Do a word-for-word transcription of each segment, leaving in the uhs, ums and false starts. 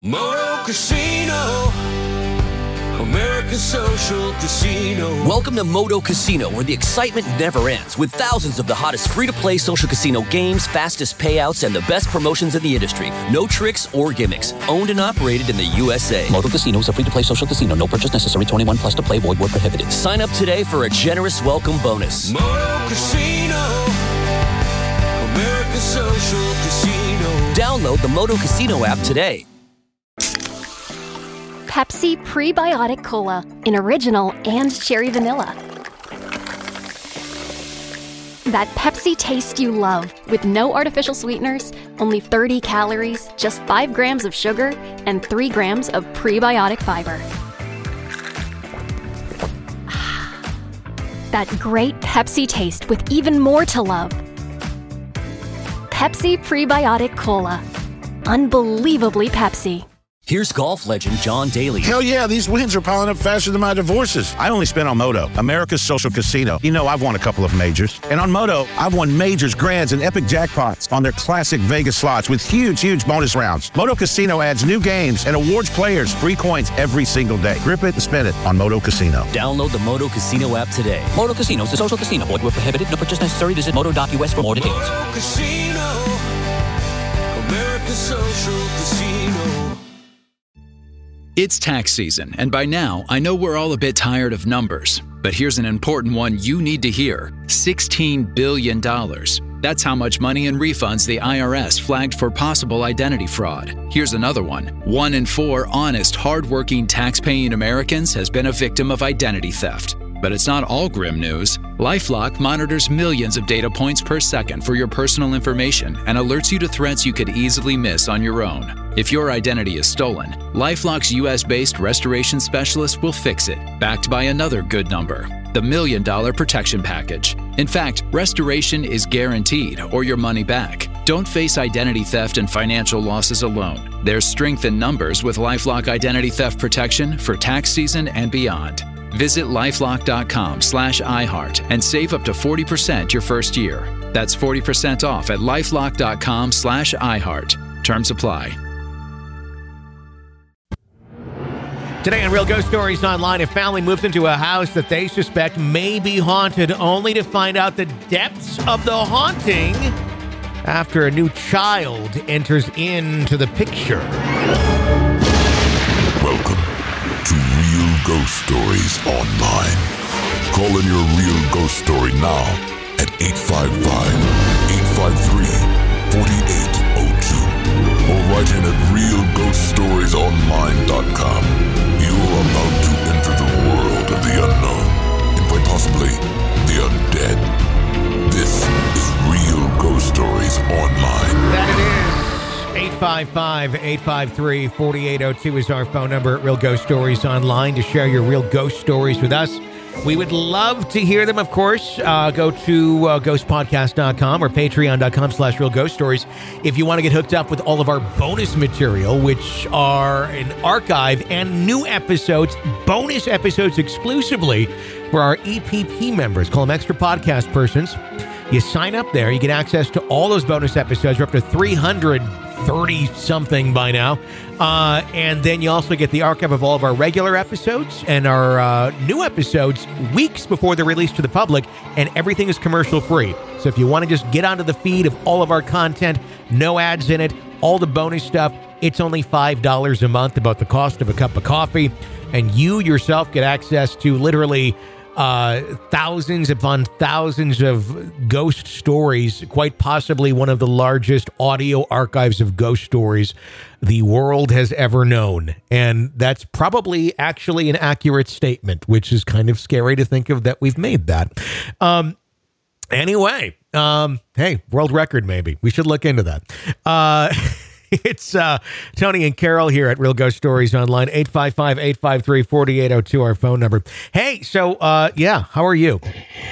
Moto Casino, American Social Casino. Welcome to Moto Casino, where the excitement never ends, with thousands of the hottest free-to-play social casino games, fastest payouts, and the best promotions in the industry. No tricks or gimmicks. Owned and operated in the U S A. Moto Casino is a free-to-play social casino. No purchase necessary. twenty-one plus to play. Void where prohibited. Sign up today for a generous welcome bonus. Moto Casino, American Social Casino. Download the Moto Casino app today. Pepsi Prebiotic Cola in original and cherry vanilla. That Pepsi taste you love, with no artificial sweeteners, only thirty calories, just five grams of sugar, and three grams of prebiotic fiber. That great Pepsi taste with even more to love. Pepsi Prebiotic Cola. Unbelievably Pepsi. Here's golf legend John Daly. Hell yeah, these wins are piling up faster than my divorces. I only spent on Moto, America's social casino. You know, I've won a couple of majors. And on Moto, I've won majors, grands, and epic jackpots on their classic Vegas slots with huge, huge bonus rounds. Moto Casino adds new games and awards players free coins every single day. Grip it and spend it on Moto Casino. Download the Moto Casino app today. Moto Casino is a social casino. Void where prohibited. No purchase necessary. Visit moto dot u s for more details. Moto Casino, American Social Casino. It's tax season, and by now, I know we're all a bit tired of numbers. But here's an important one you need to hear. sixteen billion dollars. That's how much money in refunds the I R S flagged for possible identity fraud. Here's another one. One in four honest, hardworking, tax-paying Americans has been a victim of identity theft. But it's not all grim news. LifeLock monitors millions of data points per second for your personal information and alerts you to threats you could easily miss on your own. If your identity is stolen, LifeLock's U S-based restoration specialist will fix it, backed by another good number, the Million Dollar Protection Package. In fact, restoration is guaranteed or your money back. Don't face identity theft and financial losses alone. There's strength in numbers with LifeLock Identity Theft Protection for tax season and beyond. Visit lifelock.com slash iHeart and save up to forty percent your first year. That's forty percent off at lifelock.com slash iHeart. Terms apply. Today on Real Ghost Stories Online, a family moves into a house that they suspect may be haunted, only to find out the depths of the haunting after a new child enters into the picture. Welcome to Real Ghost Stories Online. Call in your real ghost story now at eight five five, eight five three, four eight zero two or write in at real ghost stories online dot com. You are about to enter the world of the unknown and quite possibly the undead. This is Real Ghost Stories Online. That it is. eight five five, eight five three, four eight zero two is our phone number at Real Ghost Stories Online to share your real ghost stories with us. We would love to hear them, of course. Uh, go to uh, ghost podcast dot com or patreon.com slash real ghost stories if you want to get hooked up with all of our bonus material, which are an archive and new episodes, bonus episodes exclusively for our E P P members. Call them extra podcast persons. You sign up there, you get access to all those bonus episodes. We're up to three hundred thirty-something by now. Uh, and then you also get the archive of all of our regular episodes and our uh, new episodes weeks before they're released to the public, and everything is commercial-free. So if you want to just get onto the feed of all of our content, no ads in it, all the bonus stuff, it's only five dollars a month, about the cost of a cup of coffee, and you yourself get access to literally Uh, thousands upon thousands of ghost stories, quite possibly one of the largest audio archives of ghost stories the world has ever known. And that's probably actually an accurate statement, which is kind of scary to think of that we've made that. Um, anyway, um, hey, world record maybe. We should look into that. Uh It's uh, Tony and Carol here at Real Ghost Stories Online. eight five five, eight five three, four eight zero two, our phone number. Hey, so, uh, yeah, how are you?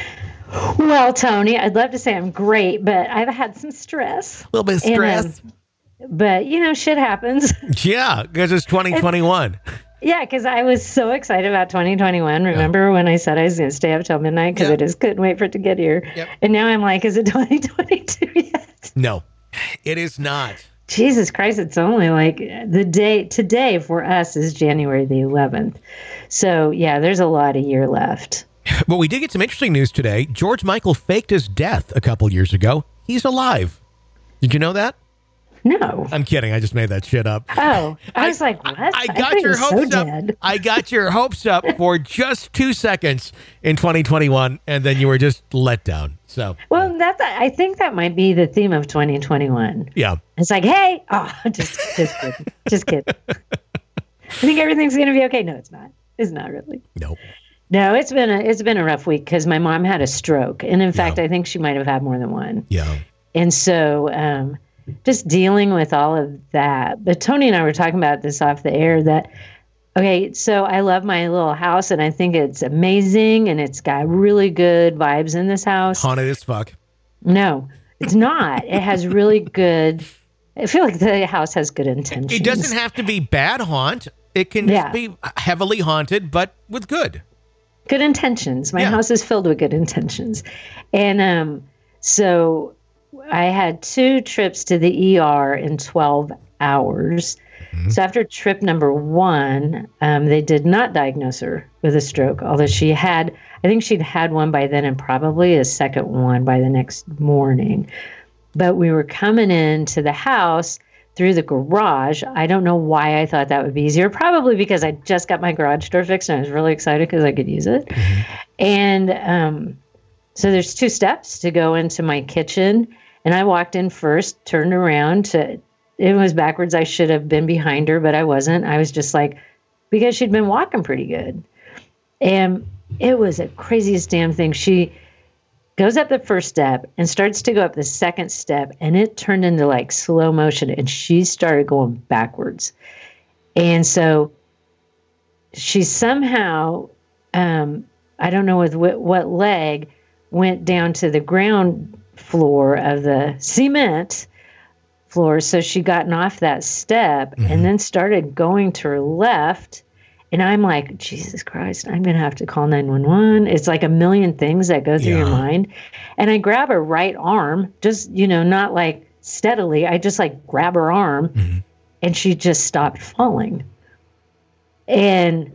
Well, Tony, I'd love to say I'm great, but I've had some stress. A little bit of stress. And, um, but, you know, shit happens. Yeah, because it's twenty twenty-one. It's, yeah, because I was so excited about twenty twenty-one. Remember yeah. when I said I was going to stay up till midnight because yep. I just couldn't wait for it to get here. Yep. And now I'm like, is it twenty twenty-two yet? No, it is not. Jesus Christ, it's only like the day today for us is January the eleventh. So yeah, there's a lot of year left. But we did get some interesting news today. George Michael faked his death a couple years ago. He's alive. Did you know that? No. I'm kidding. I just made that shit up. Oh, I was like, what? I, I got thought your he was hopes so up. dead. I got your hopes up for just two seconds in twenty twenty-one, and then you were just let down. So, well, that I think that might be the theme of twenty twenty-one. yeah. It's like, hey, oh, just just kidding, just kidding. I think everything's gonna be okay. No, it's not. It's not really. Nope. No, it's been a it's been a rough week because my mom had a stroke, and in fact, Yeah. I think she might have had more than one. Yeah. And so, um, just dealing with all of that. But Tony and I were talking about this off the air that, okay, so I love my little house and I think it's amazing and it's got really good vibes in this house. Haunted as fuck. No, it's not. It has really good, I feel like the house has good intentions. It doesn't have to be bad haunt. It can Yeah. just be heavily haunted, but with good. Good intentions. My Yeah. house is filled with good intentions. And um, so I had two trips to the E R in twelve hours. Mm-hmm. So after trip number one, um, they did not diagnose her with a stroke, although she had, I think she'd had one by then and probably a second one by the next morning. But we were coming into the house through the garage. I don't know why I thought that would be easier. Probably because I just got my garage door fixed and I was really excited because I could use it. Mm-hmm. And um, so there's two steps to go into my kitchen. And I walked in first, turned around to, it was backwards. I should have been behind her, but I wasn't. I was just like, because she'd been walking pretty good. And it was the craziest damn thing. She goes up the first step and starts to go up the second step, and it turned into like slow motion, and she started going backwards. And so she somehow, um, I don't know with what, what leg, went down to the ground floor of the cement floor. So she gotten off that step mm-hmm. and then started going to her left. And I'm like, Jesus Christ, I'm going to have to call nine one one. It's like a million things that go through yeah. your mind. And I grab her right arm, just, you know, not like steadily. I just like grab her arm mm-hmm. and she just stopped falling. And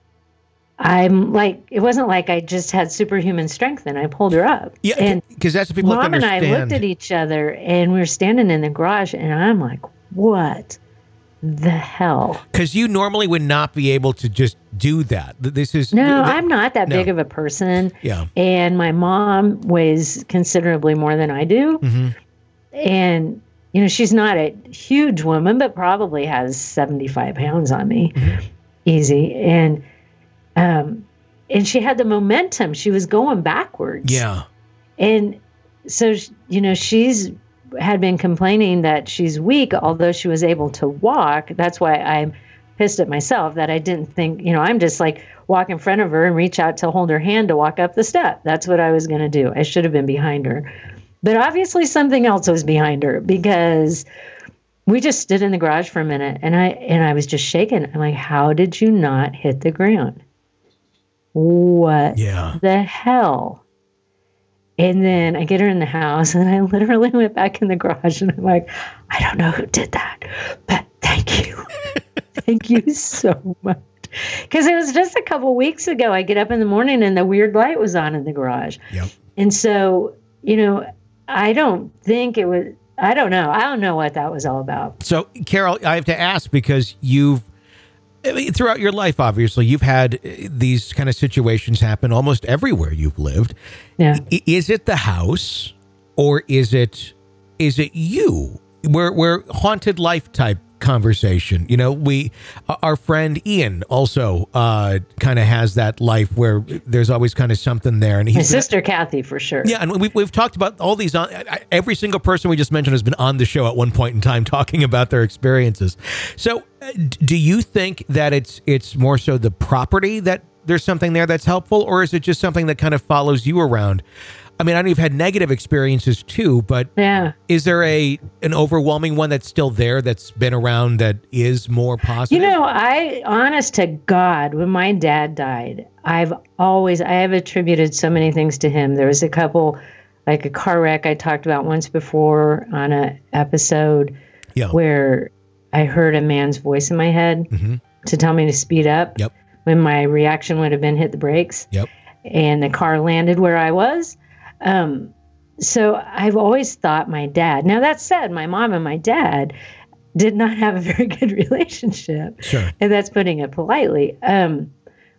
I'm like, it wasn't like I just had superhuman strength and I pulled her up. Yeah, and because that's what people Mom have to understand. and I looked at each other and we were standing in the garage and I'm like, what the hell? Because you normally would not be able to just do that. This is no, th- I'm not that no. big of a person. Yeah, and my mom weighs considerably more than I do, mm-hmm. and you know she's not a huge woman, but probably has seventy-five pounds on me, mm-hmm. easy. And um, and she had the momentum. She was going backwards. Yeah, and so you know she's had been complaining that she's weak, although she was able to walk. That's why I'm pissed at myself that I didn't think, you know, I'm just like walk in front of her and reach out to hold her hand to walk up the step. That's what I was going to do. I should have been behind her. But obviously something else was behind her because we just stood in the garage for a minute and I and I was just shaking. I'm like, how did you not hit the ground? What yeah. the hell? And then I get her in the house and I literally went back in the garage and I'm like, I don't know who did that, but thank you. Thank you so much. Because it was just a couple weeks ago. I get up in the morning and the weird light was on in the garage. Yep. And so, you know, I don't think it was, I don't know. I don't know what that was all about. So, Carol, I have to ask because you've, I mean, throughout your life, obviously, you've had these kind of situations happen almost everywhere you've lived. Yeah. I- is it the house or is it is it you? We're, we're haunted life type conversation. You know, we, our friend Ian also uh, kind of has that life where there's always kind of something there. And My he's sister Kathy, for sure. Yeah, and we've, we've talked about all these. On, every single person we just mentioned has been on the show at one point in time talking about their experiences. So uh, do you think that it's it's more so the property that there's something there that's helpful, or is it just something that kind of follows you around? I mean, I know you've had negative experiences too, but yeah. is there a an overwhelming one that's still there that's been around that is more positive? You know, I, honest to God, when my dad died, I've always, I have attributed so many things to him. There was a couple, like a car wreck I talked about once before on a episode Yeah. where I heard a man's voice in my head Mm-hmm. to tell me to speed up. Yep. When my reaction would have been hit the brakes. Yep. And the car landed where I was. Um, so I've always thought my dad. Now that said, my mom and my dad did not have a very good relationship. Sure. And that's putting it politely. Um,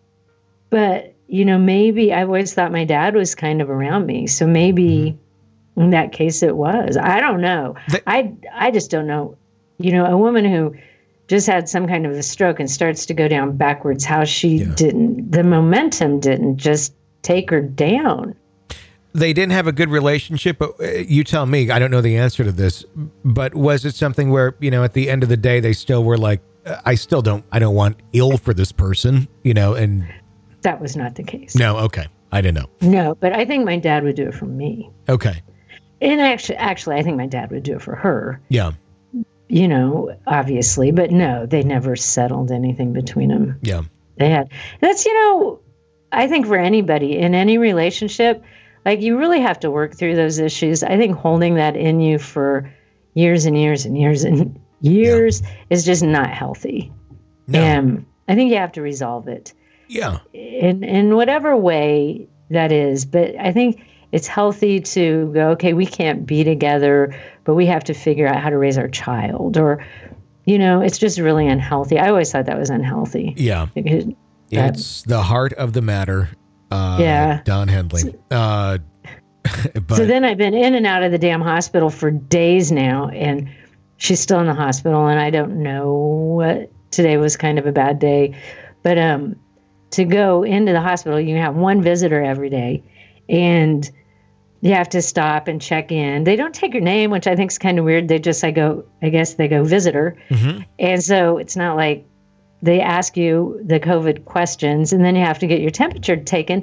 but, you know, maybe I've always thought my dad was kind of around me. So maybe mm-hmm. in that case it was. I don't know. The- I, I just don't know. You know, a woman who just had some kind of a stroke and starts to go down backwards, how she yeah. didn't, the momentum didn't just take her down. They didn't have a good relationship, but you tell me, I don't know the answer to this, but was it something where, you know, at the end of the day, they still were like, I still don't, I don't want ill for this person, you know, and. That was not the case. No. Okay. I didn't know. No, but I think my dad would do it for me. Okay. And actually, actually, I think my dad would do it for her. Yeah. You know, obviously, but no, they never settled anything between them. Yeah. They had, that's, you know, I think for anybody in any relationship, like you really have to work through those issues. I think holding that in you for years and years and years and years yeah. is just not healthy. No. Um, I think you have to resolve it. Yeah. In, in whatever way that is. But I think it's healthy to go, okay, we can't be together, but we have to figure out how to raise our child. Or, you know, it's just really unhealthy. I always thought that was unhealthy. Yeah. Because it's the heart of the matter. Uh, yeah. Don Henley. Uh, but, so then I've been in and out of the damn hospital for days now, and she's still in the hospital, and I don't know what, today was kind of a bad day. But um, to go into the hospital, you have one visitor every day, and you have to stop and check in. They don't take your name, which I think is kind of weird. They just, I go, I guess they go visitor. Mm-hmm. And so it's not like they ask you the COVID questions and then you have to get your temperature taken.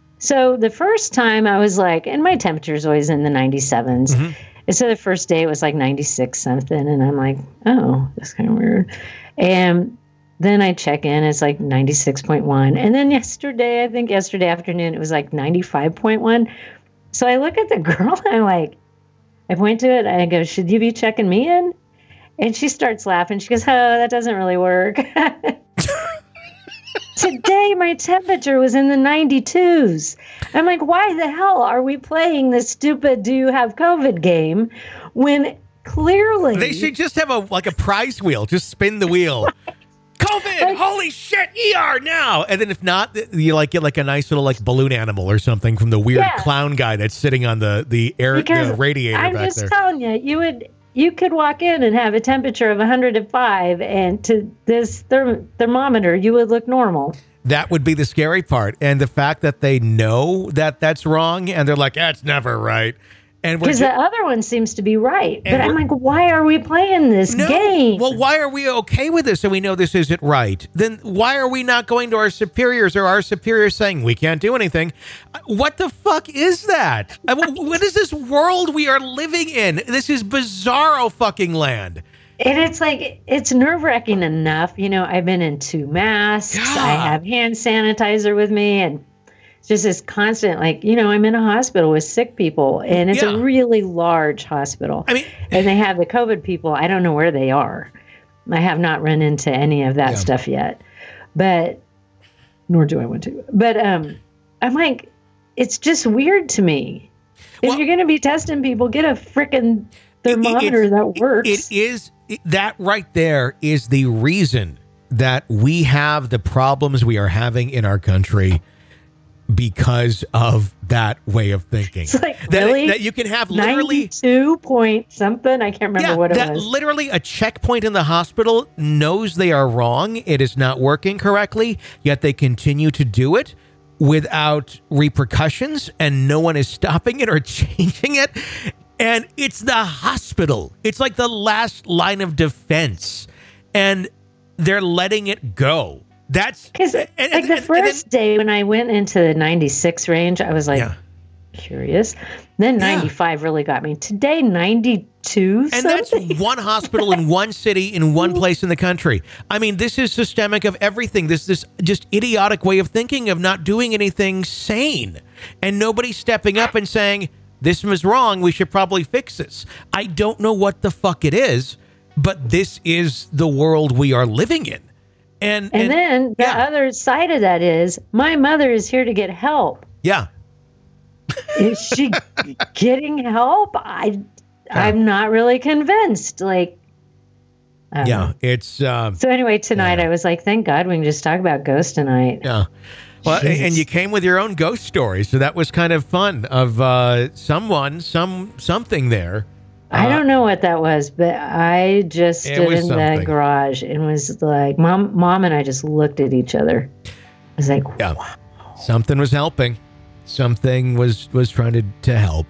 So the first time I was like, and my temperature is always in the ninety-sevens. Mm-hmm. And so the first day it was like ninety-six something. And I'm like, oh, that's kind of weird. And then I check in, it's like ninety-six point one. And then yesterday, I think yesterday afternoon, it was like ninety-five point one. So I look at the girl and I'm like, I point to it, I go, should you be checking me in? And she starts laughing. She goes, oh, that doesn't really work. Today, my temperature was in the ninety-twos. I'm like, why the hell are we playing this stupid do you have COVID game when clearly... They should just have a like a prize wheel. Just spin the wheel. COVID! Like, holy shit! E R now! And then if not, you like get like a nice little like balloon animal or something from the weird yeah. clown guy that's sitting on the, the air the radiator I'm back just there. telling you, you would... You could walk in and have a temperature of one hundred five, and to this therm- thermometer, you would look normal. That would be the scary part. And the fact that they know that that's wrong, and they're like, that's never right. Because ju- the other one seems to be right. But I'm like, why are we playing this no, game? Well, why are we okay with this and we know this isn't right? Then why are we not going to our superiors or our superiors saying we can't do anything? What the fuck is that? I mean, what is this world we are living in? This is bizarro fucking land. And it's like, it's nerve-wracking enough. You know, I've been in two masks. God. I have hand sanitizer with me, and it's just this constant, like, you know, I'm in a hospital with sick people, and it's yeah. a really large hospital. I mean, and they have the COVID people. I don't know where they are. I have not run into any of that yeah. stuff yet, but nor do I want to. But um, I'm like, it's just weird to me. If well, you're going to be testing people, get a freaking thermometer it, that works. It is it, that right there is the reason that we have the problems we are having in our country. Because of that way of thinking. It's like, that, really? That you can have literally... ninety-two point something? I can't remember yeah, what it that was. Literally a checkpoint in the hospital knows they are wrong. It is not working correctly, yet they continue to do it without repercussions, and no one is stopping it or changing it. And it's the hospital. It's like the last line of defense. And they're letting it go. That's because like and, the and, first and then, day when I went into the ninety-six range, I was like yeah. curious. Then ninety-five yeah. really got me. Today, ninety-two. And something. That's one hospital in one city in one place in the country. I mean, this is systemic of everything. This this just idiotic way of thinking of not doing anything sane, and nobody stepping up and saying this was wrong. We should probably fix this. I don't know what the fuck it is. but this is the world we are living in. And, and, and then the yeah. other side of that is my mother is here to get help. Yeah. Is she getting help? I, Yeah. I'm not really convinced. Like, um, yeah, it's. Uh, so anyway, tonight yeah. I was like, thank God we can just talk about ghosts tonight. Yeah. Well, Jesus. and you came with your own ghost story, so that was kind of fun. Of uh, someone, some something there. I don't know what that was, but I just It stood was in something. the garage and was like, mom, mom and I just looked at each other. I was like, Yeah. Something was helping. Something was was trying to, to help.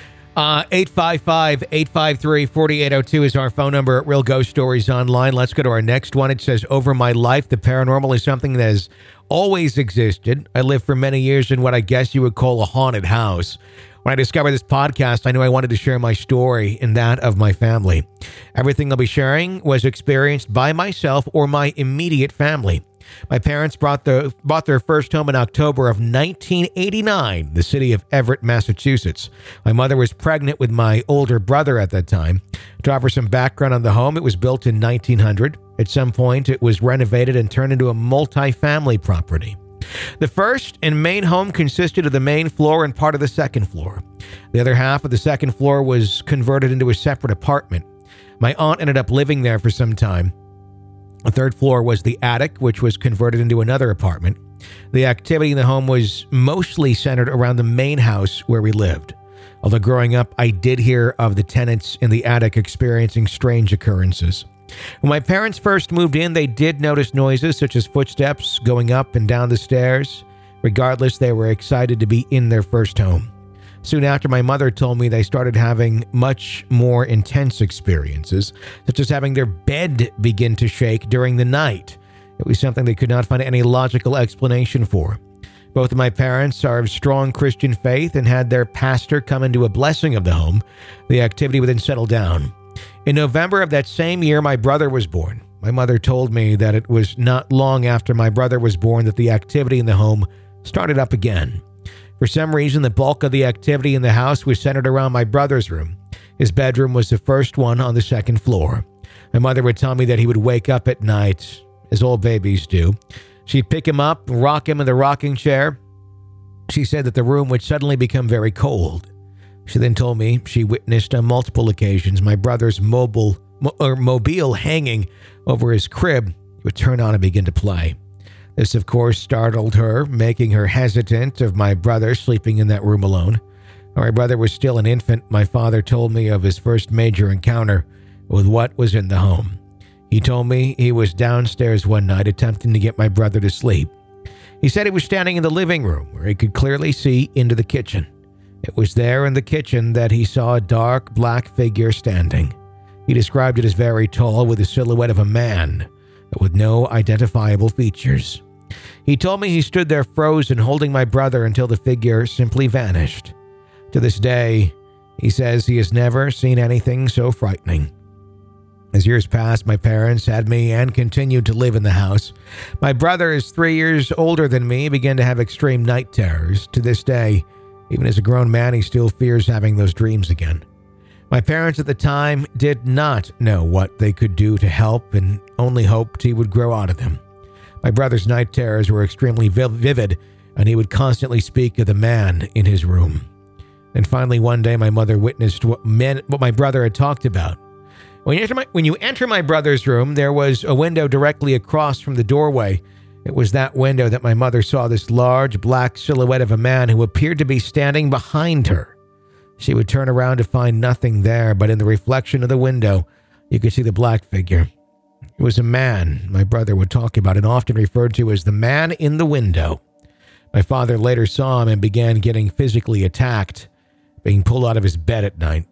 Uh, eight five five, eight five three, four eight zero two is our phone number at Real Ghost Stories Online. Let's go to our next one. It says, over my life, the paranormal is something that has always existed. I lived for many years in what I guess you would call a haunted house. When I discovered this podcast, I knew I wanted to share my story and that of my family. Everything I'll be sharing was experienced by myself or my immediate family. My parents brought the, bought their first home in October of nineteen eighty-nine, the city of Everett, Massachusetts. My mother was pregnant with my older brother at that time. To offer some background on the home, it was built in nineteen hundred. At some point, it was renovated and turned into a multi-family property. The first and main home consisted of the main floor and part of the second floor. The other half of the second floor was converted into a separate apartment. My aunt ended up living there for some time. The third floor was the attic, which was converted into another apartment. The activity in the home was mostly centered around the main house where we lived. Although growing up, I did hear of the tenants in the attic experiencing strange occurrences. When my parents first moved in, they did notice noises such as footsteps going up and down the stairs. Regardless, they were excited to be in their first home. Soon after, my mother told me they started having much more intense experiences, such as having their bed begin to shake during the night. It was something they could not find any logical explanation for. Both of my parents are of strong Christian faith and had their pastor come into a blessing of the home. The activity would then settle down. In November of that same year, my brother was born. My mother told me that it was not long after my brother was born that the activity in the home started up again. For some reason, the bulk of the activity in the house was centered around my brother's room. His bedroom was the first one on the second floor. My mother would tell me that he would wake up at night, as all babies do. She'd pick him up, rock him in the rocking chair. She said that the room would suddenly become very cold. She then told me she witnessed on multiple occasions my brother's mobile or mobile hanging over his crib would turn on and begin to play. This, of course, startled her, making her hesitant of my brother sleeping in that room alone. When my brother was still an infant, my father told me of his first major encounter with what was in the home. He told me he was downstairs one night attempting to get my brother to sleep. He said he was standing in the living room where he could clearly see into the kitchen. It was there in the kitchen that he saw a dark black figure standing. He described it as very tall with the silhouette of a man, but with no identifiable features. He told me he stood there frozen, holding my brother until the figure simply vanished. To this day, he says he has never seen anything so frightening. As years passed, my parents had me and continued to live in the house. My brother is three years older than me, began to have extreme night terrors. To this day, even as a grown man, he still fears having those dreams again. My parents at the time did not know what they could do to help and only hoped he would grow out of them. My brother's night terrors were extremely vivid, and he would constantly speak of the man in his room. And finally, one day, my mother witnessed what, men, what my brother had talked about. When you, enter my, when you enter my brother's room, there was a window directly across from the doorway. It was that window that my mother saw this large black silhouette of a man who appeared to be standing behind her. She would turn around to find nothing there, but in the reflection of the window, you could see the black figure. It was a man my brother would talk about and often referred to as the man in the window. My father later saw him and began getting physically attacked, being pulled out of his bed at night.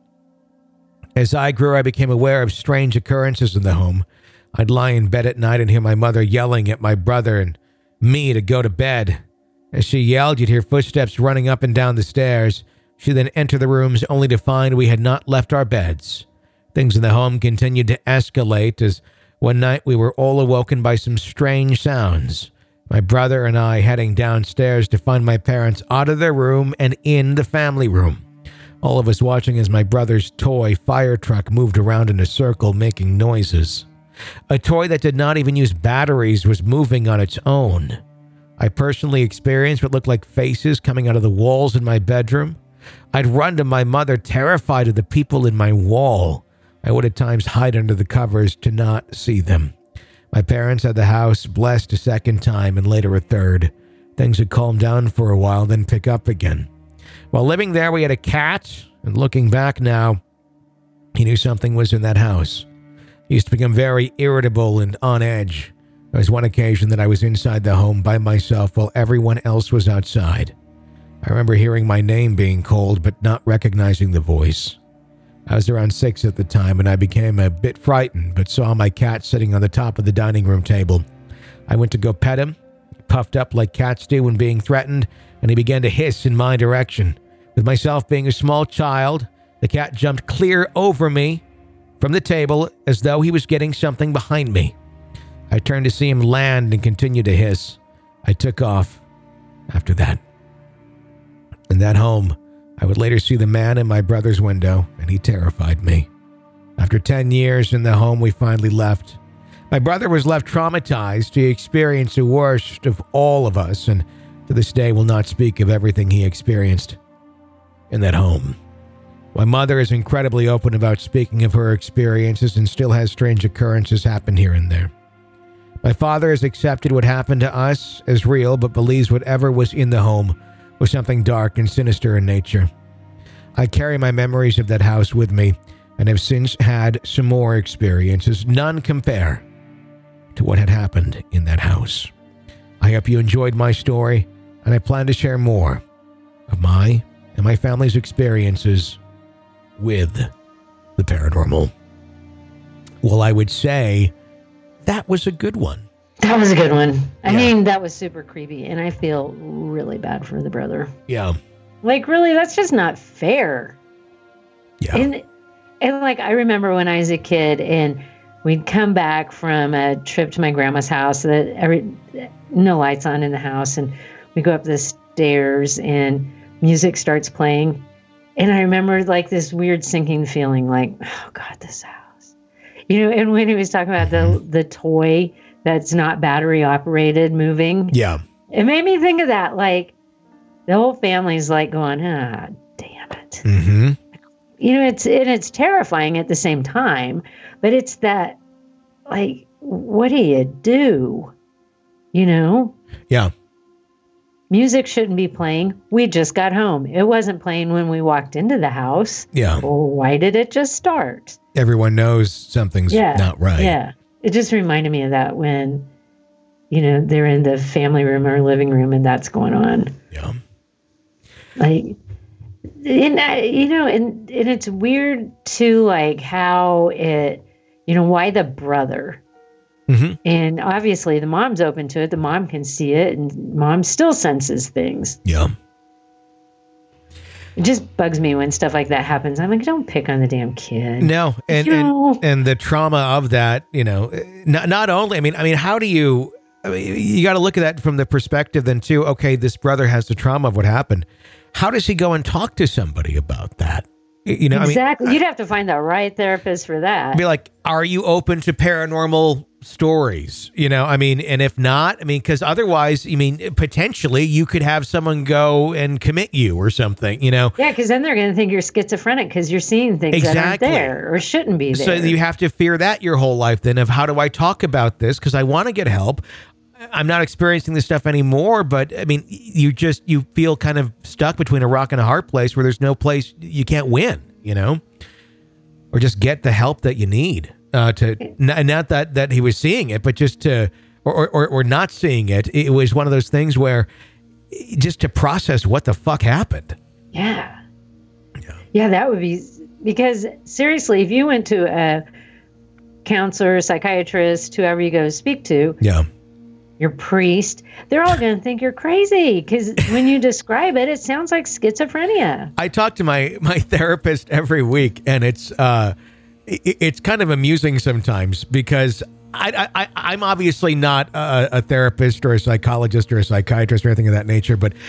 As I grew, I became aware of strange occurrences in the home. I'd lie in bed at night and hear my mother yelling at my brother and me to go to bed. As she yelled, you'd hear footsteps running up and down the stairs. She'd then enter the rooms only to find we had not left our beds. Things in the home continued to escalate as one night we were all awoken by some strange sounds. My brother and I heading downstairs to find my parents out of their room and in the family room. all of us watching as my brother's toy fire truck moved around in a circle, making noises. A toy that did not even use batteries was moving on its own. I personally experienced what looked like faces coming out of the walls in my bedroom. I'd run to my mother, terrified of the people in my wall. I would at times hide under the covers to not see them. My parents had the house blessed a second time and later a third. Things had calmed down for a while, then pick up again. While living there, we had a cat, and looking back now, he knew something was in that house. He used to become very irritable and on edge. There was one occasion that I was inside the home by myself while everyone else was outside. I remember hearing my name being called, but not recognizing the voice. I was around six at the time, and I became a bit frightened, but saw my cat sitting on the top of the dining room table. I went to go pet him. He puffed up like cats do when being threatened, and he began to hiss in my direction. With myself being a small child, the cat jumped clear over me from the table as though he was getting something behind me. I turned to see him land and continue to hiss. I took off after that. In that home, I would later see the man in my brother's window, and he terrified me. After ten years in the home, we finally left. My brother was left traumatized. He experienced the worst of all of us, and to this day will not speak of everything he experienced in that home. My mother is incredibly open about speaking of her experiences and still has strange occurrences happen here and there. My father has accepted what happened to us as real, but believes whatever was in the home was something dark and sinister in nature. I carry my memories of that house with me and have since had some more experiences. None compare to what had happened in that house. I hope you enjoyed my story, and I plan to share more of my and my family's experiences with the paranormal. Well, I would say that was a good one. That was a good one. I Yeah. mean, that was super creepy, and I feel really bad for the brother. Yeah. Like, really, that's just not fair. Yeah. And, and like, I remember when I was a kid, and we'd come back from a trip to my grandma's house, that every no lights on in the house, and we go up the stairs, and music starts playing. And I remember, like, this weird sinking feeling, like, oh, God, this house. You know, and when he was talking about the the toy that's not battery operated moving. Yeah. It made me think of that. Like, the whole family's like going, ah, damn it. Mm-hmm. You know, it's, and it's terrifying at the same time, but it's that, like, what do you do? You know? Yeah. Music shouldn't be playing. We just got home. It wasn't playing when we walked into the house. Yeah. Well, why did it just start? Everyone knows something's Yeah. not right. Yeah. It just reminded me of that when, you know, they're in the family room or living room and that's going on. Yeah. Like, and I, you know, and, and it's weird too, like how it, you know, why the brother? Mm-hmm. And obviously the mom's open to it. The mom can see it, and mom still senses things. Yeah. It just bugs me when stuff like that happens. I'm like, don't pick on the damn kid. No, and You know? and, and the trauma of that, you know, not not only. I mean, I mean, how do you? I mean, you got to look at that from the perspective then too. Okay, this brother has the trauma of what happened. How does he go and talk to somebody about that? You know, exactly. I mean, You'd have to find the right therapist for that. be like, are you open to paranormal stories? You know, I mean, and if not, I mean, because otherwise, I mean, potentially you could have someone go and commit you or something, you know? Yeah, because then they're going to think you're schizophrenic because you're seeing things that aren't Exactly. there or shouldn't be there. So you have to fear that your whole life then of how do I talk about this? Because I want to get help. I'm not experiencing this stuff anymore, but I mean, you just, you feel kind of stuck between a rock and a hard place where there's no place you can't win, you know, or just get the help that you need uh, to, n- not that, that he was seeing it, but just to, or, or, or not seeing it. It was one of those things where just to process what the fuck happened. Yeah. Yeah. Yeah, that would be, because seriously, if you went to a counselor, psychiatrist, whoever you go speak to, Yeah. your priest, they're all going to think you're crazy because when you describe it, it sounds like schizophrenia. I talk to my, my therapist every week, and it's uh, it, it's kind of amusing sometimes because I, I, I'm obviously not a, a therapist or a psychologist or a psychiatrist or anything of that nature, but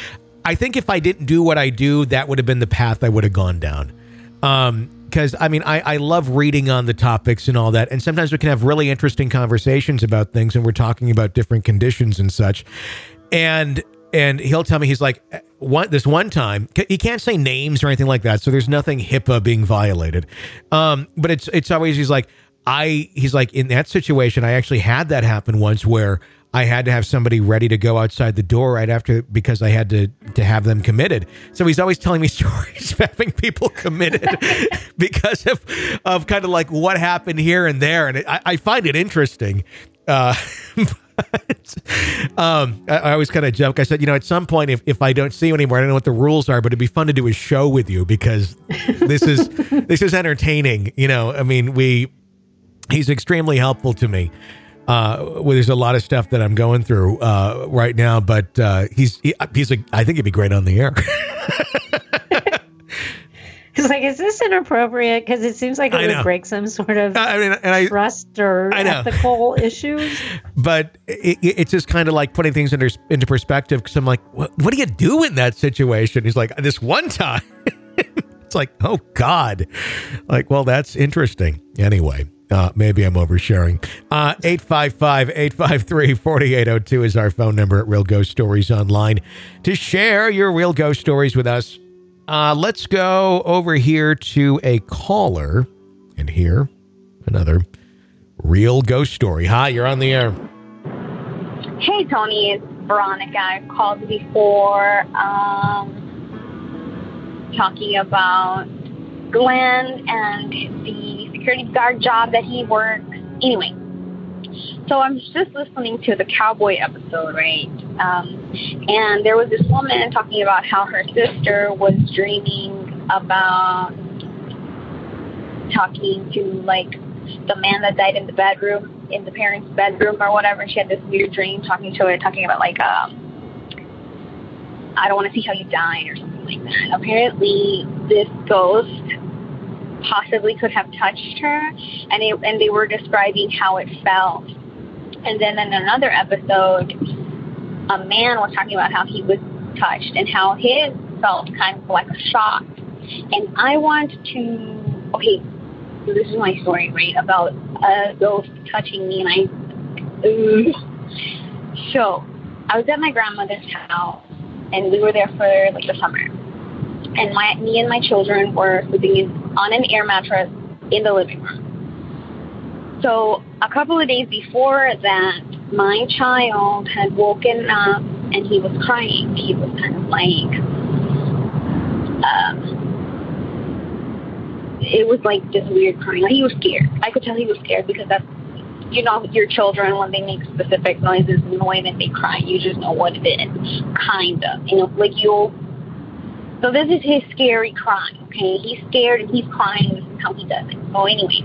I think if I didn't do what I do, that would have been the path I would have gone down. Um, because I mean, I, I love reading on the topics and all that. And sometimes we can have really interesting conversations about things, and we're talking about different conditions and such. And, and he'll tell me, he's like, one, this one time, he can't say names or anything like that. So there's nothing HIPAA being violated. Um, but it's, it's always, he's like, I, he's like, in that situation, I actually had that happen once where I had to have somebody ready to go outside the door right after, because I had to, to have them committed. So he's always telling me stories of having people committed because of, of kind of like what happened here and there. And it, I, I find it interesting. Uh, but, um, I, I always kind of joke. I said, you know, at some point, if, if I don't see you anymore, I don't know what the rules are, but it'd be fun to do a show with you because this is, this is entertaining. You know, I mean, we, he's extremely helpful to me. Uh, well, there's a lot of stuff that I'm going through uh, right now, but uh, he's he, he's like, I think he'd be great on the air. It's like, is this inappropriate? Because it seems like it would break some sort of I mean, and I, trust or ethical issues. But it, it's just kind of like putting things into, into perspective, because I'm like, what, what do you do in that situation? He's like, this one time. It's like, oh, God. Like, well, that's interesting. Anyway. Uh, maybe I'm oversharing. Uh, eight five five, eight five three, four eight zero two is our phone number at Real Ghost Stories Online to share your real ghost stories with us. Uh, let's go over here to a caller and hear another real ghost story. Hi, you're on the air. Hey, Tony, it's Veronica. I called before um, talking about Glenn and the security guard job that he works. Anyway, so I'm just listening to the cowboy episode, right? Um, and there was this woman talking about how her sister was dreaming about talking to, like, the man that died in the bedroom, in the parents' bedroom or whatever. She had this weird dream talking to it, talking about, like, um, I don't want to see how you died or something like that. Apparently, this ghost possibly could have touched her, and it, and they were describing how it felt. And then in another episode, a man was talking about how he was touched and how his felt kind of like a shock. And I want to, okay, so this is my story, right, about a ghost touching me, and I, ugh. So I was at my grandmother's house, and we were there for like the summer. And my, me and my children were sleeping in, on an air mattress in the living room. So a couple of days before that, my child had woken up and he was crying. He was kind of like, um, it was like this weird crying. He was scared. I could tell he was scared because that's, you know, your children, when they make specific noises and the way that they cry, you just know what it is. Kind of. You know, like you'll, so this is his scary cry, okay? He's scared and he's crying. This is how he does it. So anyway,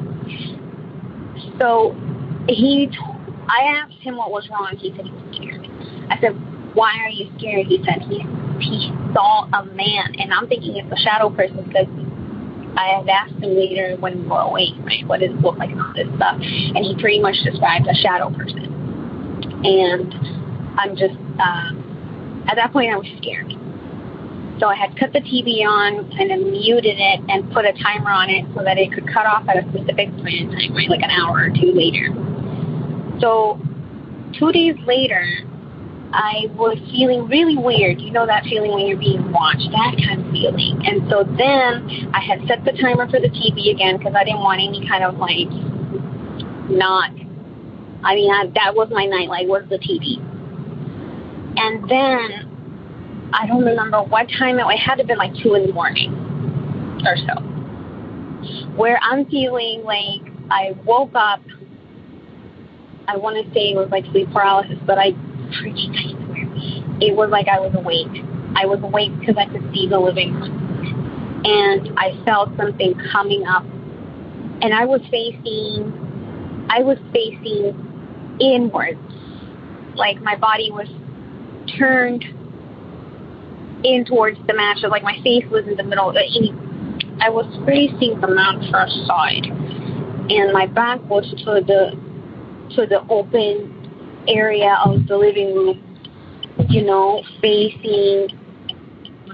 so he, I asked him what was wrong. He said he was scared. I said, why are you scared? He said he, he saw a man. And I'm thinking it's a shadow person because I had asked him later when we were awake, right, what does it look like and all this stuff. And he pretty much described a shadow person. And I'm just, um, at that point I was scared. So I had cut the T V on and then muted it and put a timer on it so that it could cut off at a specific point in time, right, like an hour or two later. So two days later, I was feeling really weird. You know that feeling when you're being watched, that kind of feeling. And so then I had set the timer for the T V again because I didn't want any kind of like not, I mean, I, that was my nightlight, was the T V. And then I don't remember what time it, it had to have been like two in the morning or so, where I'm feeling like I woke up. I want to say it was like sleep paralysis, but I freaking, I swear, it was like I was awake. I was awake because I could see the living room. And I felt something coming up. And I was facing, I was facing inwards. Like my body was turned in towards the mattress, like my face was in the middle. I was facing the mattress side, and my back was to the to the open area of the living room, you know, facing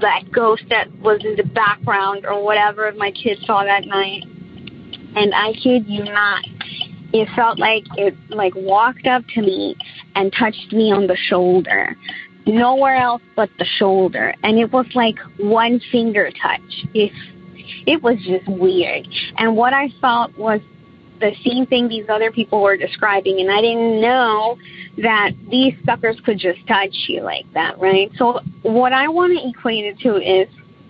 that ghost that was in the background or whatever my kids saw that night. And I kid you not, it felt like it like walked up to me and touched me on the shoulder. Nowhere else but the shoulder. And it was like one finger touch. It, it was just weird. And what I felt was the same thing these other people were describing, and I didn't know that these suckers could just touch you like that, right? So what I want to equate it to is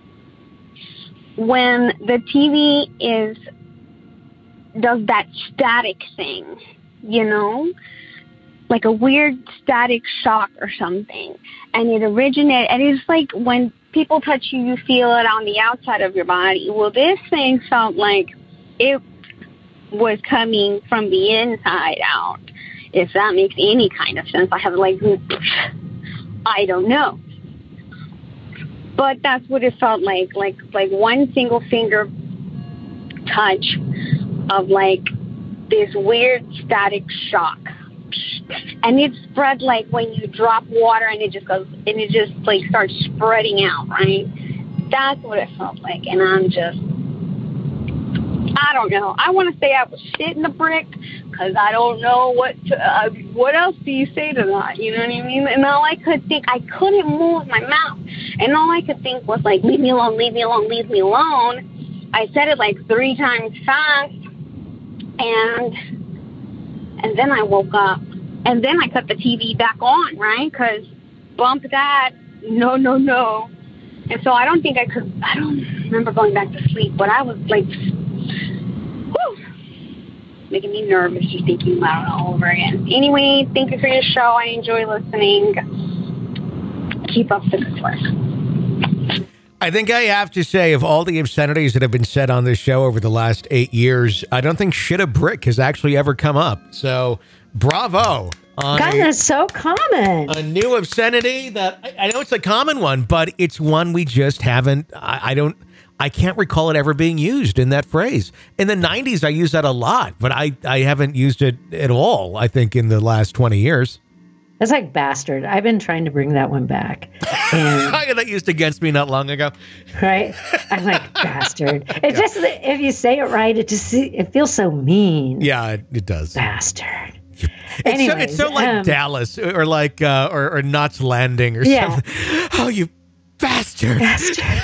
when the T V is does that static thing, you know, like a weird static shock or something, and it originated, and it's like when people touch you, you feel it on the outside of your body. Well, this thing felt like it was coming from the inside out, if that makes any kind of sense. I have like, I don't know. But that's what it felt like, like like one single finger touch of like this weird static shock. And it spread like when you drop water and it just goes, and it just like starts spreading out, right? That's what it felt like. And I'm just, I don't know. I want to say I was shitting a brick because I don't know what to, uh, what else do you say to that? You know what I mean? And all I could think, I couldn't move my mouth. And all I could think was like, leave me alone, leave me alone, leave me alone. I said it like three times fast. And, and then I woke up. And then I cut the T V back on, right? Because bump that, no, no, no. And so I don't think I could, I don't remember going back to sleep, but I was like, whew, making me nervous just thinking about it all over again. Anyway, thank you for your show. I enjoy listening. Keep up the good work. I think I have to say, of all the obscenities that have been said on this show over the last eight years, I don't think shit a brick has actually ever come up. So, bravo. On God, a, that's so common. A new obscenity that, I, I know it's a common one, but it's one we just haven't, I, I don't, I can't recall it ever being used in that phrase. In the nineties, I used that a lot, but I, I haven't used it at all, I think, in the last twenty years. It's like bastard. I've been trying to bring that one back. And, I got that used against me not long ago. Right? I'm like, bastard. It yeah. just, if you say it right, it just, it feels so mean. Yeah, it, it does. Bastard. It's, Anyways, so, it's so like um, Dallas or like, uh, or, or Knots Landing or yeah. something. Oh, you bastard. Bastard.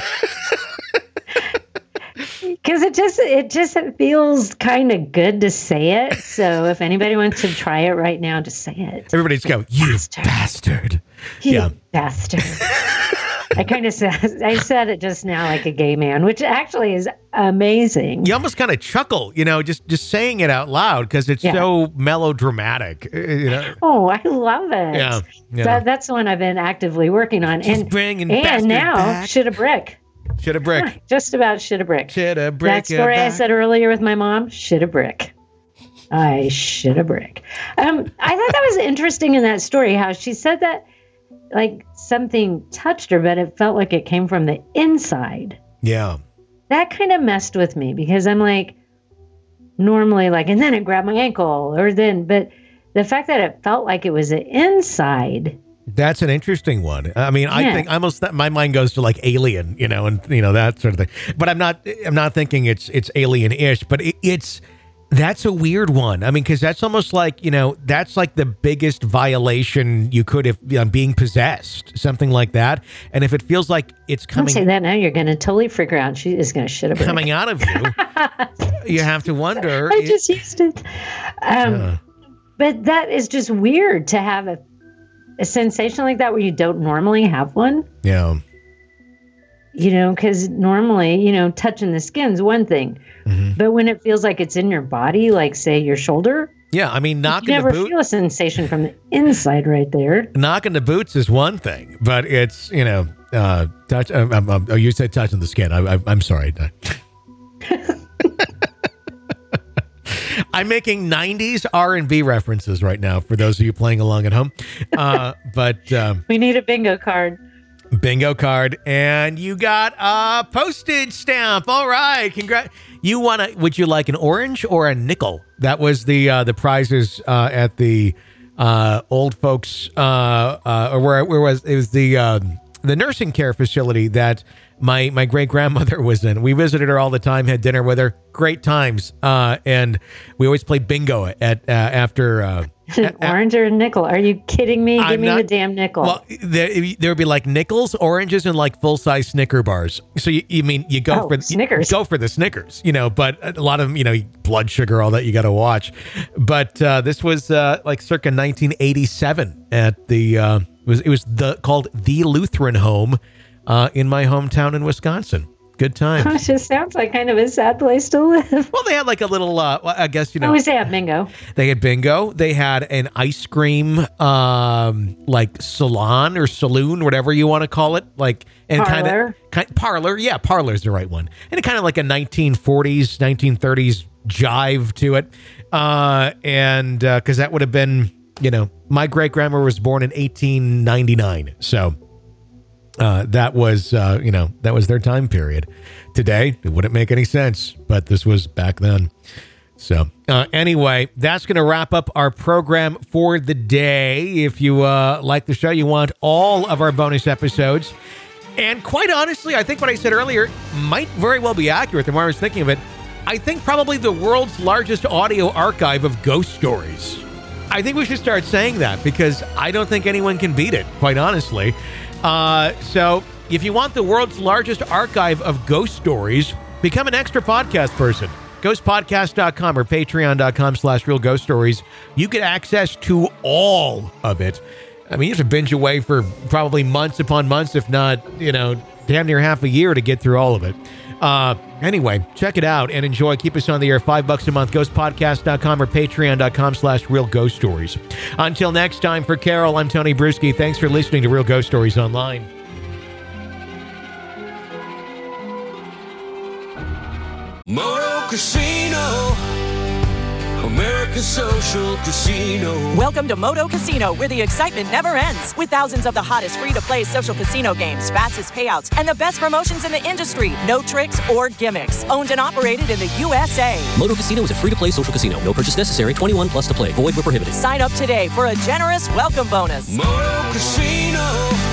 Because it just it just feels kind of good to say it. So if anybody wants to try it right now, just say it. Everybody's go, you bastard. bastard. You yeah. bastard. I kind of said I said it just now like a gay man, which actually is amazing. You almost kind of chuckle, you know, just just saying it out loud because it's yeah. so melodramatic. You know? Oh, I love it. Yeah, yeah. That, that's the one I've been actively working on. Just and bringing and now back. shit a brick. Shit a brick. Just about shit a brick. Shit a brick. That story I said earlier with my mom, shit a brick. I shit a brick. Um, I thought that was interesting in that story, how she said that like something touched her, but it felt like it came from the inside. Yeah. That kind of messed with me because I'm like, normally like, and then it grabbed my ankle or then, but the fact that it felt like it was the inside. That's an interesting one. I mean, yeah. I think almost that my mind goes to like Alien, you know, and you know that sort of thing. But I'm not. I'm not thinking it's it's Alien-ish. But it, it's that's a weird one. I mean, because that's almost like you know that's like the biggest violation you could if you know, being possessed, something like that. And if it feels like it's coming, don't say that now. You're going to totally figure out she is going to shit a brick. Coming out of you, you have to wonder. I it, just used it. Um, uh, but that is just weird to have a. A sensation like that where you don't normally have one. Yeah. You know, because normally, you know, touching the skin's one thing. Mm-hmm. But when it feels like it's in your body, like, say, your shoulder. Yeah, I mean, knocking the boots. You boot- never feel a sensation from the inside right there. Knocking the boots is one thing, but it's, you know, uh, touch. Um, um, oh, you said touching the skin. I, I, I'm sorry. I'm making nineties R and B references right now for those of you playing along at home. Uh, but um, we need a bingo card. Bingo card, and you got a postage stamp. All right, congrats! You want to? Would you like an orange or a nickel? That was the uh, the prizes uh, at the uh, old folks, uh, uh, or where where was it was the. Um, the nursing care facility that my my great grandmother was in. We visited her all the time, had dinner with her, great times, uh, and we always played bingo at uh, after. Uh, Orange or nickel? Are you kidding me? Give I'm me not- the damn nickel. Well, there, there would be like nickels, oranges, and like full size Snicker bars. So you, you mean you go Oh, for Snickers. You go for the Snickers, you know. But a lot of them, you know, blood sugar, all that you got to watch. But uh, this was uh, like circa nineteen eighty-seven at the uh, it was it was the called the Lutheran Home uh, in my hometown in Wisconsin. Good time. It just sounds like kind of a sad place to live. Well, they had like a little, uh, well, I guess, you know. Oh, they have bingo. They had bingo. They had an ice cream, um, like salon or saloon, whatever you want to call it. Like, and kind Parlor. of kind, parlor. Yeah, parlor's the right one. And it kind of like a nineteen forties, nineteen thirties jive to it. Uh, and, uh, cause that would have been, you know, my great grandma was born in eighteen ninety-nine. So, Uh, that was, uh, you know, that was their time period. Today, it wouldn't make any sense, but this was back then. So uh, anyway, that's going to wrap up our program for the day. If you uh, like the show, you want all of our bonus episodes. And quite honestly, I think what I said earlier might very well be accurate. The more I was thinking of it, I think probably the world's largest audio archive of ghost stories. I think we should start saying that because I don't think anyone can beat it, quite honestly. Uh, so if you want the world's largest archive of ghost stories, become an extra podcast person. ghost podcast dot com or patreon dot com slash real ghost stories. You get access to all of it. I mean, you have to binge away for probably months upon months, if not, you know, damn near half a year to get through all of it. Uh, anyway, check it out and enjoy. Keep us on the air. Five bucks a month. ghost podcast dot com or patreon dot com slash real ghost stories. Until next time, for Carol, I'm Tony Bruschi. Thanks for listening to Real Ghost Stories Online. Moto Casino, American Social Casino. Welcome to Moto Casino, where the excitement never ends. With thousands of the hottest free-to-play social casino games, fastest payouts, and the best promotions in the industry. No tricks or gimmicks. Owned and operated in the U S A. Moto Casino is a free-to-play social casino. No purchase necessary. twenty-one plus to play. Void where prohibited. Sign up today for a generous welcome bonus. Moto Casino,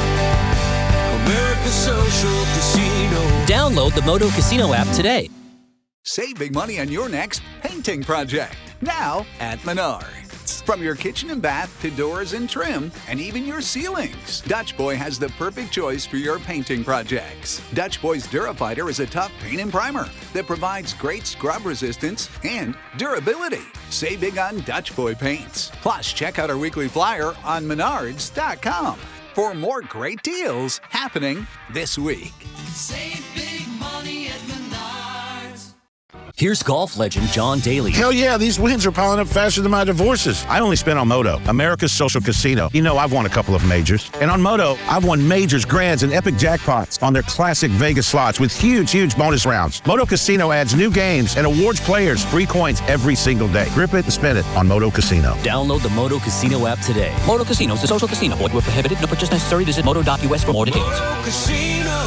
American Social Casino. Download the Moto Casino app today. Save big money on your next painting project. Now at Menards. From your kitchen and bath to doors and trim, and even your ceilings, Dutch Boy has the perfect choice for your painting projects. Dutch Boy's Durafighter is a tough paint and primer that provides great scrub resistance and durability. Save big on Dutch Boy paints. Plus, check out our weekly flyer on menards dot com for more great deals happening this week. Save big money at Menards. Here's golf legend John Daly. Hell yeah, these wins are piling up faster than my divorces. I only spent on Moto, America's Social Casino. You know, I've won a couple of majors. And on Moto, I've won majors, grands, and epic jackpots on their classic Vegas slots with huge, huge bonus rounds. Moto Casino adds new games and awards players free coins every single day. Grip it and spend it on Moto Casino. Download the Moto Casino app today. Moto Casino is a social casino. Void where prohibited. No purchase necessary. Visit moto dot U S for more details. Moto Casino,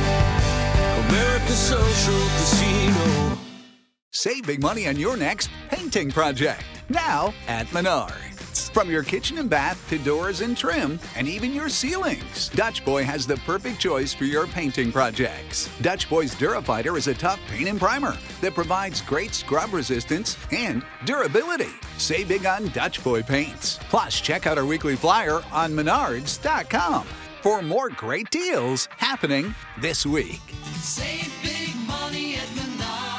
American Social Casino. Save big money on your next painting project. Now at Menards. From your kitchen and bath to doors and trim, and even your ceilings, Dutch Boy has the perfect choice for your painting projects. Dutch Boy's Durafighter is a tough paint and primer that provides great scrub resistance and durability. Save big on Dutch Boy paints. Plus, check out our weekly flyer on menards dot com for more great deals happening this week. Save big money at Menards.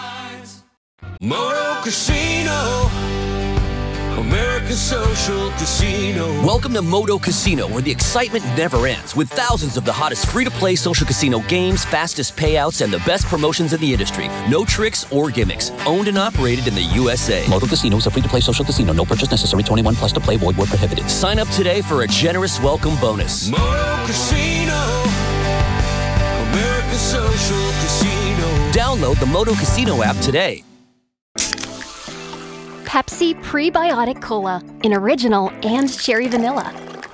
Moto Casino, American Social Casino. Welcome to Moto Casino, where the excitement never ends. With thousands of the hottest free-to-play social casino games, fastest payouts, and the best promotions in the industry. No tricks or gimmicks. Owned and operated in the U S A. Moto Casino is a free-to-play social casino. No purchase necessary. twenty-one plus to play. Void where prohibited. Sign up today for a generous welcome bonus. Moto Casino, American Social Casino. Download the Moto Casino app today. Pepsi Prebiotic Cola in original and cherry vanilla.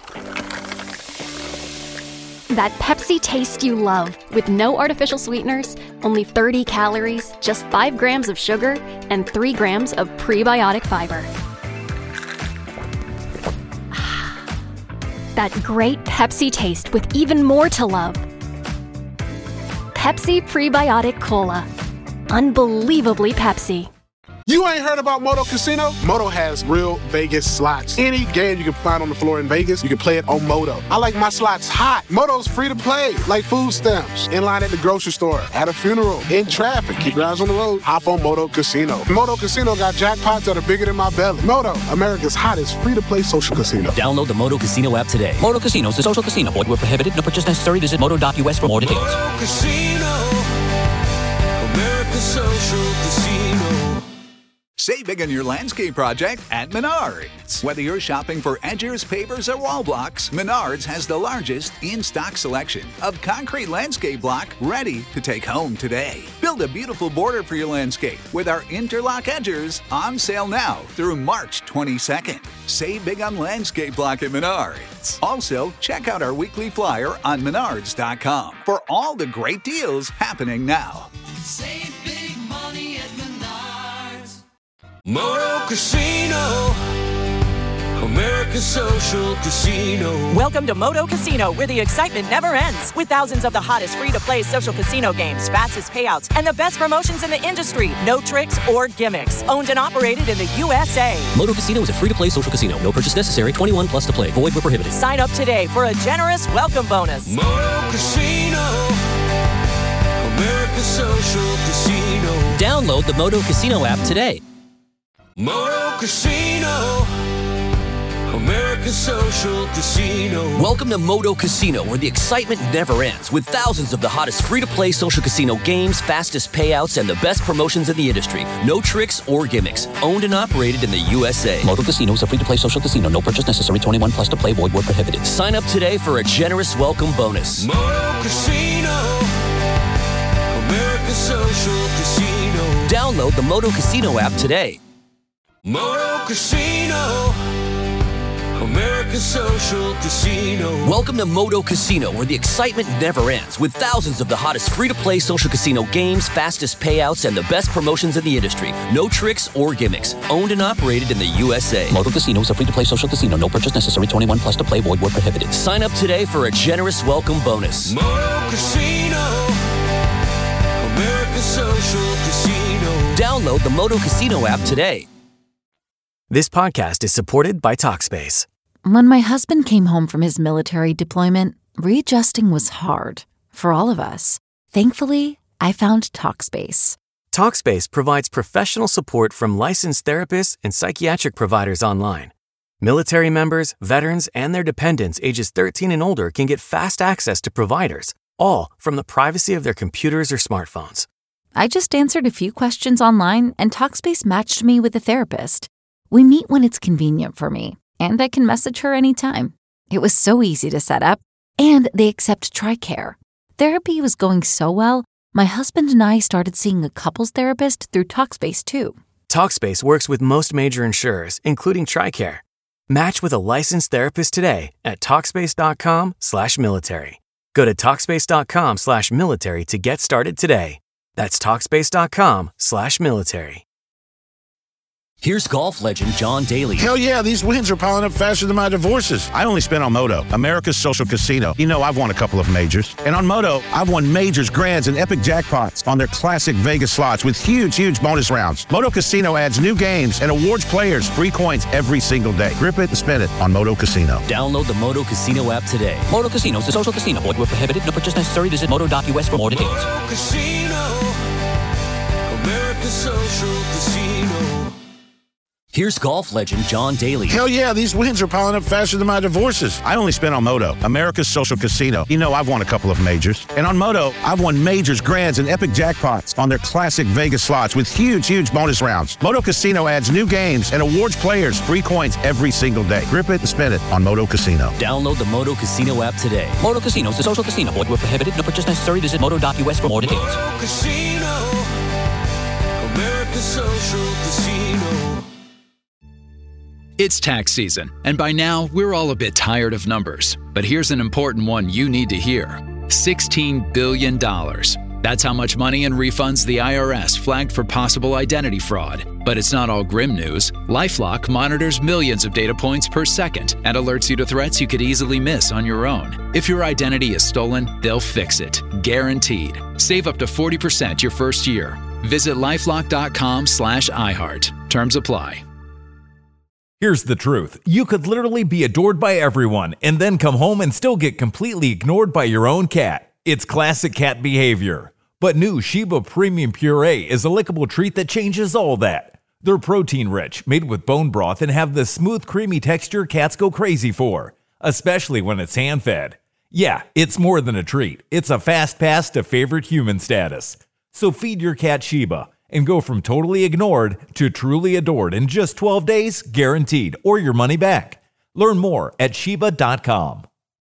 That Pepsi taste you love, with no artificial sweeteners, only thirty calories, just five grams of sugar, and three grams of prebiotic fiber. that great Pepsi taste with even more to love. Pepsi Prebiotic Cola. Unbelievably Pepsi. You ain't heard about Moto Casino? Moto has real Vegas slots. Any game you can find on the floor in Vegas, you can play it on Moto. I like my slots hot. Moto's free to play, like food stamps. In line at the grocery store, at a funeral, in traffic. Keep your eyes on the road. Hop on Moto Casino. Moto Casino got jackpots that are bigger than my belly. Moto, America's hottest free-to-play social casino. Download the Moto Casino app today. Moto Casino is a social casino. Void where prohibited. No purchase necessary. Visit moto dot U S for more details. Moto Casino, America's social casino. Save big on your landscape project at Menards. Whether you're shopping for edgers, pavers, or wall blocks, Menards has the largest in-stock selection of concrete landscape block ready to take home today. Build a beautiful border for your landscape with our interlock edgers on sale now through March twenty-second. Save big on landscape block at Menards. Also, check out our weekly flyer on menards dot com for all the great deals happening now. Save big money at Menards. Moto Casino, America's social casino. Welcome to Moto Casino, where the excitement never ends. With thousands of the hottest free-to-play social casino games, fastest payouts, and the best promotions in the industry. No tricks or gimmicks. Owned and operated in the U S A. Moto Casino is a free-to-play social casino. No purchase necessary. twenty-one plus to play. Void where prohibited. Sign up today for a generous welcome bonus. Moto Casino, America's social casino. Download the Moto Casino app today. Moto Casino, America's social casino. Welcome to Moto Casino, where the excitement never ends, with thousands of the hottest free-to-play social casino games, fastest payouts, and the best promotions in the industry. No tricks or gimmicks. Owned and operated in the U S A. Moto Casino is a free-to-play social casino. No purchase necessary. twenty-one plus to play. Void where prohibited. Sign up today for a generous welcome bonus. Moto Casino, America's social casino. Download the Moto Casino app today. Moto Casino, America's social casino. Welcome to Moto Casino, where the excitement never ends, with thousands of the hottest free-to-play social casino games, fastest payouts, and the best promotions in the industry. No tricks or gimmicks. Owned and operated in the U S A. Moto Casino is a free-to-play social casino. No purchase necessary. twenty-one plus to play. Void where prohibited. Sign up today for a generous welcome bonus. Moto Casino, America's social casino. Download the Moto Casino app today. This podcast is supported by Talkspace. When my husband came home from his military deployment, readjusting was hard for all of us. Thankfully, I found Talkspace. Talkspace provides professional support from licensed therapists and psychiatric providers online. Military members, veterans, and their dependents ages thirteen and older can get fast access to providers, all from the privacy of their computers or smartphones. I just answered a few questions online, and Talkspace matched me with a therapist. We meet when it's convenient for me, and I can message her anytime. It was so easy to set up, and they accept TRICARE. Therapy was going so well, my husband and I started seeing a couples therapist through Talkspace too. Talkspace works with most major insurers, including TRICARE. Match with a licensed therapist today at Talkspace.com slash military. Go to Talkspace.com slash military to get started today. That's Talkspace.com slash military. Here's golf legend John Daly. Hell yeah, these wins are piling up faster than my divorces. I only spent on Moto, America's social casino. You know, I've won a couple of majors. And on Moto, I've won majors, grands, and epic jackpots on their classic Vegas slots with huge, huge bonus rounds. Moto Casino adds new games and awards players free coins every single day. Grip it and spin it on Moto Casino. Download the Moto Casino app today. Moto Casino is a social casino. Void where prohibited. No purchase necessary. Visit moto dot U S for more details. Moto Casino, America's social casino. Here's golf legend John Daly. Hell yeah, these wins are piling up faster than my divorces. I only spent on Moto, America's social casino. You know, I've won a couple of majors. And on Moto, I've won majors, grands, and epic jackpots on their classic Vegas slots with huge, huge bonus rounds. Moto Casino adds new games and awards players free coins every single day. Grip it and spin it on Moto Casino. Download the Moto Casino app today. Moto Casino is a social casino. Void where prohibited. No purchase necessary. Visit moto dot U S for more details. Moto Casino, America's social casino. It's tax season, and by now, we're all a bit tired of numbers. But here's an important one you need to hear. sixteen billion dollars. That's how much money and refunds the I R S flagged for possible identity fraud. But it's not all grim news. LifeLock monitors millions of data points per second and alerts you to threats you could easily miss on your own. If your identity is stolen, they'll fix it. Guaranteed. Save up to forty percent your first year. Visit lifelock.com slash iHeart. Terms apply. Here's the truth. You could literally be adored by everyone and then come home and still get completely ignored by your own cat. It's classic cat behavior. But new Sheba Premium Puree is a lickable treat that changes all that. They're protein-rich, made with bone broth, and have the smooth, creamy texture cats go crazy for, especially when it's hand-fed. Yeah, it's more than a treat. It's a fast pass to favorite human status. So feed your cat Sheba and go from totally ignored to truly adored in just twelve days, guaranteed, or your money back. Learn more at Sheba dot com.